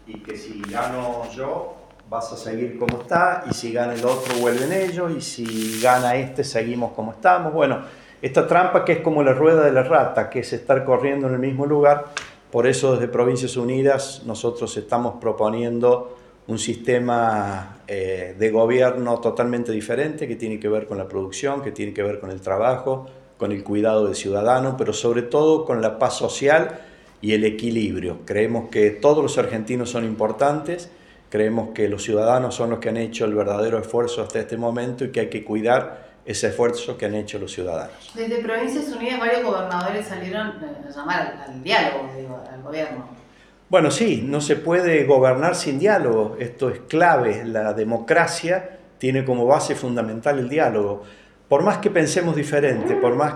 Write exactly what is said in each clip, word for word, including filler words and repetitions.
y que si gano yo vas a seguir como está, y si gana el otro vuelven ellos, y si gana este seguimos como estamos. Bueno, esta trampa que es como la rueda de la rata, que es estar corriendo en el mismo lugar. Por eso desde Provincias Unidas nosotros estamos proponiendo un sistema eh, de gobierno totalmente diferente, que tiene que ver con la producción, que tiene que ver con el trabajo, con el cuidado del ciudadano, pero sobre todo con la paz social y el equilibrio. Creemos que todos los argentinos son importantes, creemos que los ciudadanos son los que han hecho el verdadero esfuerzo hasta este momento y que hay que cuidar ese esfuerzo que han hecho los ciudadanos. Desde Provincias Unidas varios gobernadores salieron a llamar al, al diálogo, digo, al gobierno. Bueno, sí, no se puede gobernar sin diálogo, esto es clave, la democracia tiene como base fundamental el diálogo. Por más que pensemos diferente, por más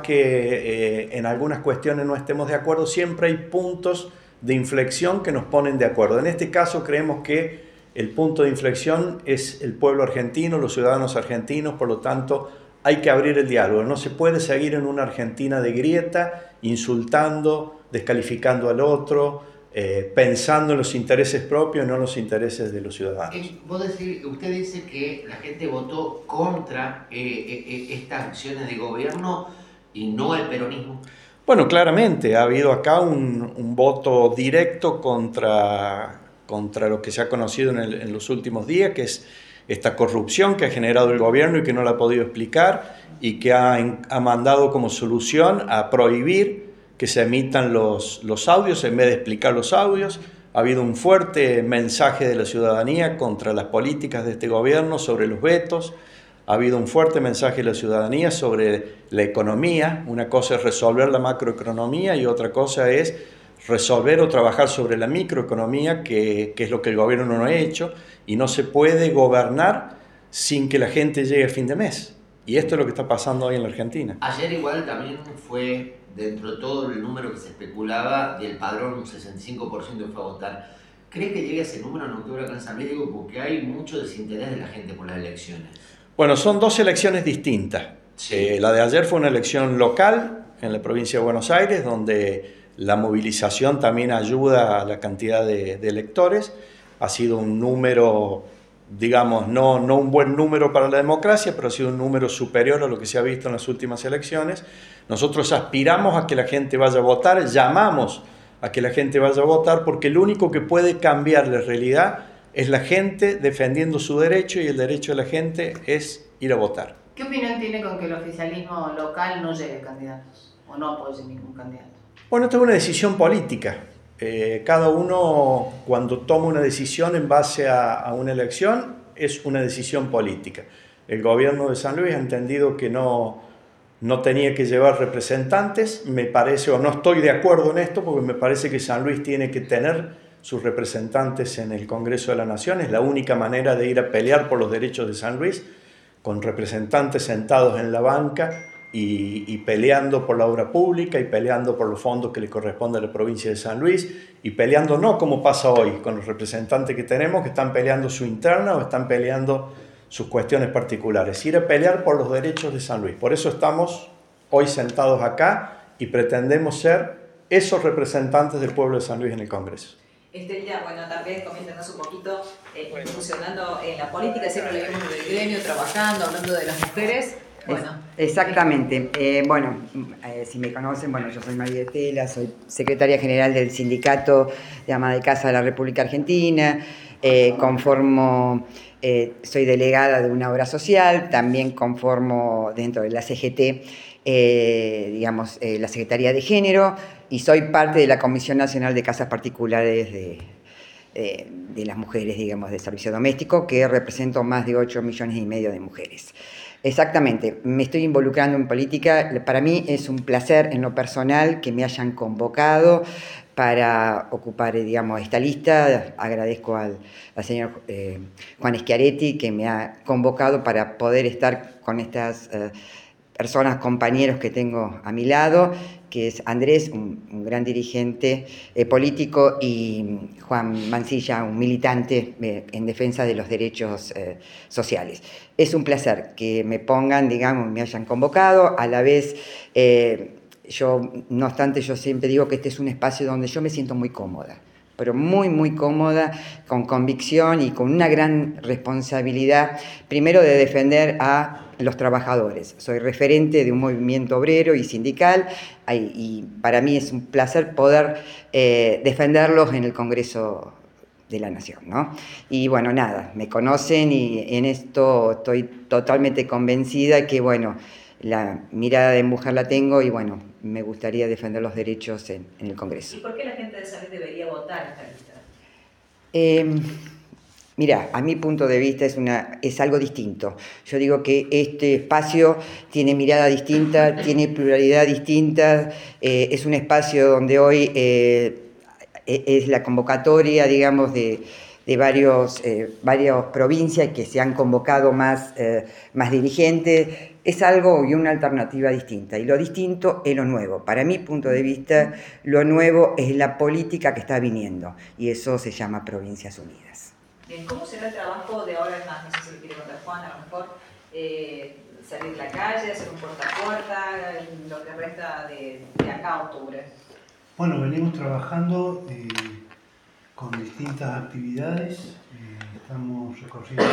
que eh, en algunas cuestiones no estemos de acuerdo, siempre hay puntos de inflexión que nos ponen de acuerdo. En este caso creemos que el punto de inflexión es el pueblo argentino, los ciudadanos argentinos, por lo tanto hay que abrir el diálogo. No se puede seguir en una Argentina de grieta, insultando, descalificando al otro, eh, pensando en los intereses propios, no en los intereses de los ciudadanos. Eh, vos decís, usted dice que la gente votó contra eh, eh, estas acciones de gobierno y no el peronismo. Bueno, claramente ha habido acá un, un voto directo contra, contra lo que se ha conocido en, el, en los últimos días, que es esta corrupción que ha generado el gobierno y que no la ha podido explicar, y que ha, ha mandado como solución a prohibir que se emitan los, los audios en vez de explicar los audios. Ha habido un fuerte mensaje de la ciudadanía contra las políticas de este gobierno sobre los vetos. Ha habido un fuerte mensaje de la ciudadanía sobre la economía. Una cosa es resolver la macroeconomía y otra cosa es resolver o trabajar sobre la microeconomía, que, que es lo que el gobierno no ha hecho, y no se puede gobernar sin que la gente llegue a fin de mes. Y esto es lo que está pasando hoy en la Argentina. Ayer igual también fue, dentro de todo el número que se especulaba, del padrón un sesenta y cinco por ciento fue a votar. ¿Crees que llegue a ese número en octubre acá en San Luis? Digo, porque hay mucho desinterés de la gente por las elecciones. Bueno, son dos elecciones distintas. Sí. Eh, la de ayer fue una elección local en la provincia de Buenos Aires, donde la movilización también ayuda a la cantidad de, de electores. Ha sido un número, digamos, no, no un buen número para la democracia, pero ha sido un número superior a lo que se ha visto en las últimas elecciones. Nosotros aspiramos a que la gente vaya a votar, llamamos a que la gente vaya a votar, porque lo único que puede cambiar la realidad es la gente defendiendo su derecho, y el derecho de la gente es ir a votar. ¿Qué opinión tiene con que el oficialismo local no lleve candidatos o no apoye ningún candidato? Bueno, esto es una decisión política. Eh, cada uno, cuando toma una decisión en base a, a una elección, es una decisión política. El gobierno de San Luis ha entendido que no, no tenía que llevar representantes. Me parece, o no estoy de acuerdo en esto, porque me parece que San Luis tiene que tener sus representantes en el Congreso de la Nación. Es la única manera de ir a pelear por los derechos de San Luis, con representantes sentados en la banca y, y peleando por la obra pública y peleando por los fondos que le corresponde a la provincia de San Luis, y peleando no como pasa hoy con los representantes que tenemos, que están peleando su interna o están peleando sus cuestiones particulares. Ir a pelear por los derechos de San Luis. Por eso estamos hoy sentados acá y pretendemos ser esos representantes del pueblo de San Luis en el Congreso. Estrella, bueno, también coméntenos un poquito, eh, funcionando en la política, siempre lo vemos en el gremio, trabajando, hablando de las mujeres. Bueno, exactamente. Eh, bueno, eh, si me conocen, bueno, yo soy María Estela, soy secretaria general del Sindicato de Ama de Casa de la República Argentina, eh, conformo, eh, soy delegada de una obra social, también conformo dentro de la C G T, eh, digamos, eh, la Secretaría de Género, y soy parte de la Comisión Nacional de Casas Particulares de, de, de las mujeres, digamos, de servicio doméstico, que represento más de ocho millones y medio de mujeres. Exactamente, me estoy involucrando en política. Para mí es un placer en lo personal que me hayan convocado para ocupar, digamos, esta lista. Agradezco al, al señor eh, Juan Schiaretti, que me ha convocado para poder estar con estas eh, personas, compañeros que tengo a mi lado, que es Andrés, un, un gran dirigente eh, político, y Juan Mancilla, un militante eh, en defensa de los derechos eh, sociales. Es un placer que me pongan, digamos, me hayan convocado. A la vez, eh, yo, no obstante, yo siempre digo que este es un espacio donde yo me siento muy cómoda, pero muy, muy cómoda, con convicción y con una gran responsabilidad, primero de defender a los trabajadores. Soy referente de un movimiento obrero y sindical y para mí es un placer poder eh, defenderlos en el Congreso de la Nación, ¿no? Y bueno, nada, me conocen y en esto estoy totalmente convencida que, bueno, la mirada de mujer la tengo y, bueno, me gustaría defender los derechos en, en el Congreso. ¿Y por qué la gente de San Luis debería votar esta lista? Eh, Mira, a mi punto de vista es, una, es algo distinto. Yo digo que este espacio tiene mirada distinta, tiene pluralidad distinta, eh, es un espacio donde hoy eh, es la convocatoria, digamos, de, de varios, eh, varias provincias que se han convocado más, eh, más dirigentes. Es algo y una alternativa distinta. Y lo distinto es lo nuevo. Para mi punto de vista, lo nuevo es la política que está viniendo. Y eso se llama Provincias Unidas. Bien, ¿cómo será el trabajo de ahora en más? No sé si lo quiere contar Juan, a lo mejor eh, salir a la calle, hacer un puerta a puerta, lo que resta de, de acá a octubre. Bueno, venimos trabajando eh, con distintas actividades. Eh, estamos recorriendo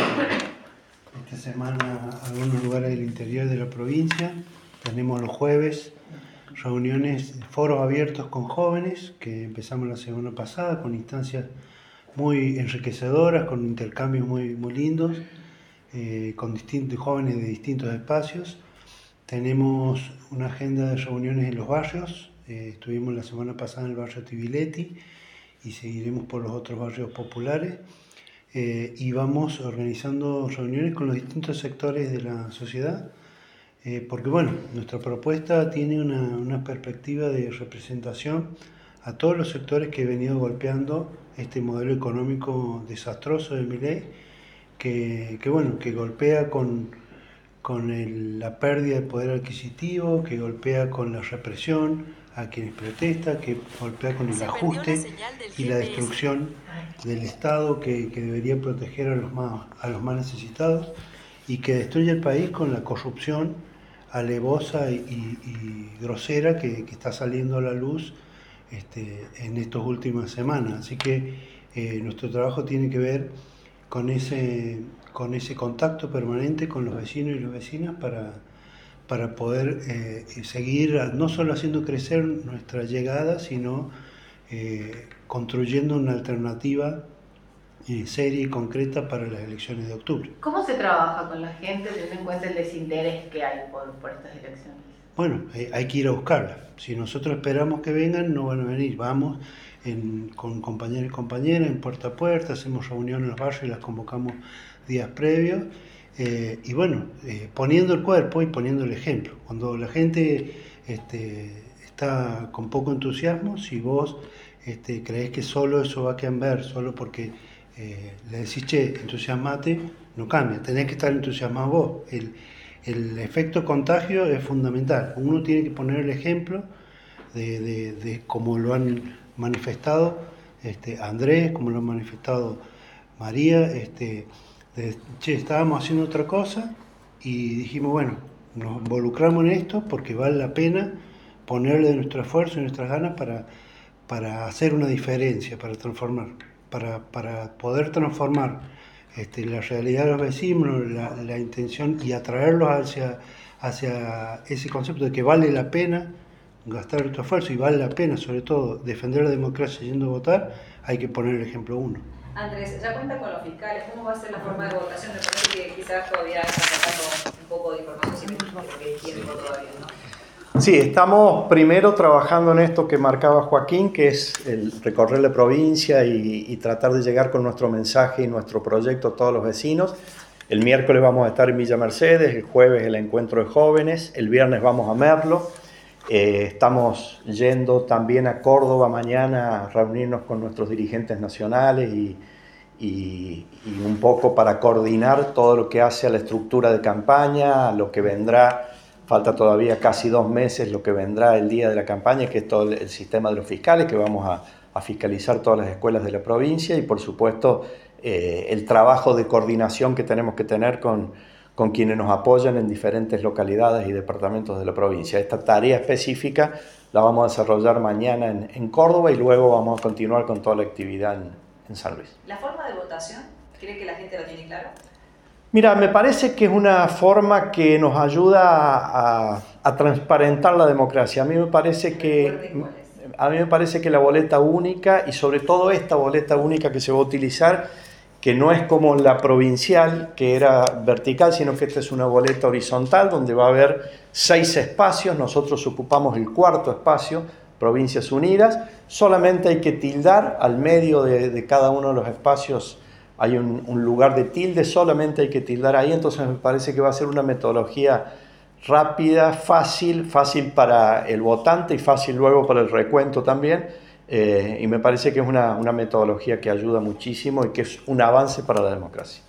esta semana algunos lugares del interior de la provincia. Tenemos los jueves reuniones, foros abiertos con jóvenes, que empezamos la semana pasada con instancias muy enriquecedoras, con intercambios muy, muy lindos, eh, con distintos jóvenes de distintos espacios. Tenemos una agenda de reuniones en los barrios. Eh, estuvimos la semana pasada en el barrio Tibiletti y seguiremos por los otros barrios populares. Eh, y vamos organizando reuniones con los distintos sectores de la sociedad, eh, porque bueno, nuestra propuesta tiene una, una perspectiva de representación a todos los sectores que he venido golpeando este modelo económico desastroso de Milei, que, que bueno, que golpea con, con el, la pérdida de poder adquisitivo, que golpea con la represión a quienes protestan, que golpea con el ajuste y la destrucción del Estado que, que debería proteger a los, más, a los más necesitados, y que destruye el país con la corrupción alevosa y, y, y grosera que, que está saliendo a la luz Este, en estas últimas semanas. Así que eh, nuestro trabajo tiene que ver con ese, con ese contacto permanente con los vecinos y las vecinas para, para poder eh, seguir no solo haciendo crecer nuestra llegada, sino eh, construyendo una alternativa eh, seria y concreta para las elecciones de octubre. ¿Cómo se trabaja con la gente teniendo en cuenta el desinterés que hay por, por estas elecciones? Bueno, eh, hay que ir a buscarla. Si nosotros esperamos que vengan, no van a venir. Vamos en, con compañeros y compañeras en puerta a puerta, hacemos reuniones en los barrios y las convocamos días previos. Eh, y bueno, eh, poniendo el cuerpo y poniendo el ejemplo. Cuando la gente este, está con poco entusiasmo, si vos este, creés que solo eso va a cambiar, solo porque eh, le decís, che, entusiasmate, no cambia. Tenés que estar entusiasmado vos. El, El efecto contagio es fundamental. Uno tiene que poner el ejemplo de, de, de cómo lo han manifestado este, Andrés, como lo ha manifestado María. Este, de, che, estábamos haciendo otra cosa y dijimos, bueno, nos involucramos en esto porque vale la pena ponerle nuestro esfuerzo y nuestras ganas para, para hacer una diferencia, para transformar, para, para poder transformar Este, la realidad de los vecinos, la, la intención y atraerlos hacia, hacia ese concepto de que vale la pena gastar nuestro esfuerzo y vale la pena, sobre todo, defender la democracia yendo a votar, hay que poner el ejemplo uno. Andrés, ya cuenta con los fiscales, ¿cómo va a ser la forma de votación? Me parece que quizás todavía están sacando un poco de información, si me equivoco, que tiempo todavía, ¿no? Sí, estamos primero trabajando en esto que marcaba Joaquín, que es el recorrer la provincia y, y tratar de llegar con nuestro mensaje y nuestro proyecto a todos los vecinos. El miércoles vamos a estar en Villa Mercedes, el jueves el encuentro de jóvenes, el viernes vamos a Merlo. Eh, estamos yendo también a Córdoba mañana a reunirnos con nuestros dirigentes nacionales y, y, y un poco para coordinar todo lo que hace a la estructura de campaña, a lo que vendrá. Falta todavía casi dos meses lo que vendrá el día de la campaña, que es todo el, el sistema de los fiscales, que vamos a, a fiscalizar todas las escuelas de la provincia y por supuesto eh, el trabajo de coordinación que tenemos que tener con, con quienes nos apoyan en diferentes localidades y departamentos de la provincia. Esta tarea específica la vamos a desarrollar mañana en, en Córdoba y luego vamos a continuar con toda la actividad en, en San Luis. ¿La forma de votación? ¿Cree que la gente lo tiene claro? Mira, me parece que es una forma que nos ayuda a, a, a transparentar la democracia. A mí me parece que, a mí me parece que la boleta única, y sobre todo esta boleta única que se va a utilizar, que no es como la provincial, que era vertical, sino que esta es una boleta horizontal, donde va a haber seis espacios, nosotros ocupamos el cuarto espacio, Provincias Unidas, solamente hay que tildar al medio de, de cada uno de los espacios, hay un, un lugar de tilde, solamente hay que tildar ahí, entonces me parece que va a ser una metodología rápida, fácil, fácil para el votante y fácil luego para el recuento también. Eh, y me parece que es una, una metodología que ayuda muchísimo y que es un avance para la democracia.